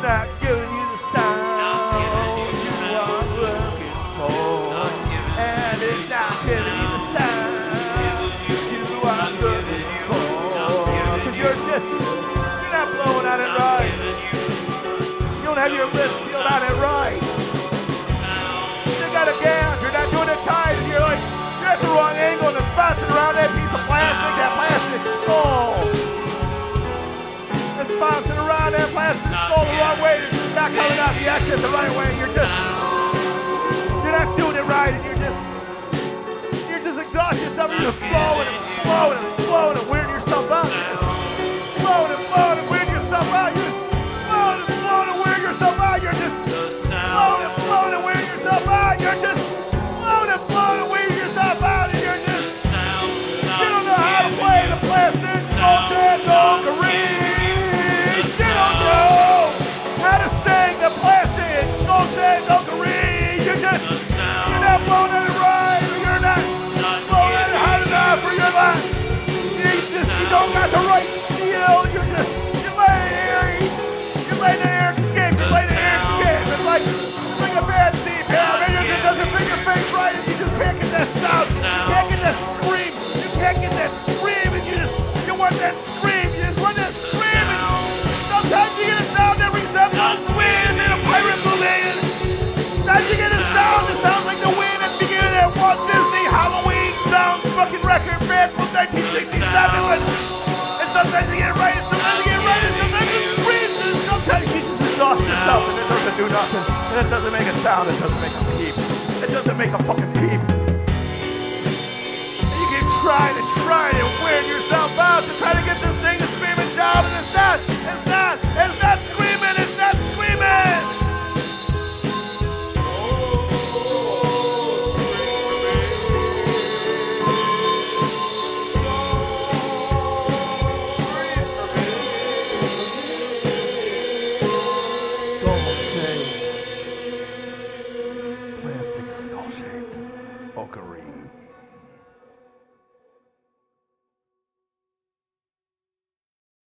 not giving you the sound you are looking for. And it's not giving you the sound you are looking for. Because you're not blowing out it right. You don't have your lips sealed out it right. You got a gouge, you're not doing it tight, and you're at the wrong angle and it's bouncing around that piece of plastic, that plastic skull. It's bouncing around that plastic skull the wrong way, it's not coming out the exit the right way, you're not doing it right, and you're just exhausting yourself, you're just flowing and wearing yourself out. Flowing and wearing yourself out, you're just flowing and wearing yourself out, you're just flowing and wearing yourself out, you're just flowing and wearing yourself out, and you're just, you don't know how to play the plastic skullduggery. You don't know how to sing the plastic skullduggery. You're not blowing at it right, or you're not blowing at it hard enough, or you're not, you don't got the right feel, you're laying there and escape, it's like a bad thief, maybe it just doesn't fit your face right, and you just can't get that sound, you can't get that scream, and you want that scream, and sometimes you get a sound that resembles wind in a pirate movie, and sometimes you get a sound that sounds like the wind at the beginning of that Walt Disney Halloween sound fucking record band from 1967, and sometimes you get it right, and sometimes you get it right, and sometimes it screams, and sometimes you just exhaust yourself, and it doesn't do nothing, and it doesn't make a sound, it doesn't make a peep, it doesn't make a fucking peep. And you keep trying and wearing yourself out to try to get this thing to scream and shout, and it's not.